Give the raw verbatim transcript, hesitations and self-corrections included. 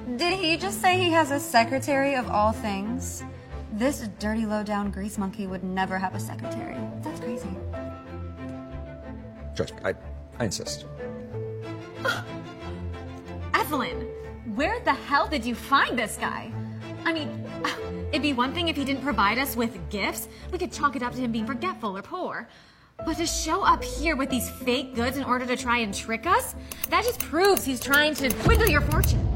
Did he just say he has a secretary of all things? This dirty, low-down grease monkey would never have a secretary. That's crazy. Trust me, I, I insist. Evelyn, where the hell did you find this guy? I mean, it'd be one thing if he didn't provide us with gifts. We could chalk it up to him being forgetful or poor. But to show up here with these fake goods in order to try and trick us, that just proves he's trying to wiggle your fortune.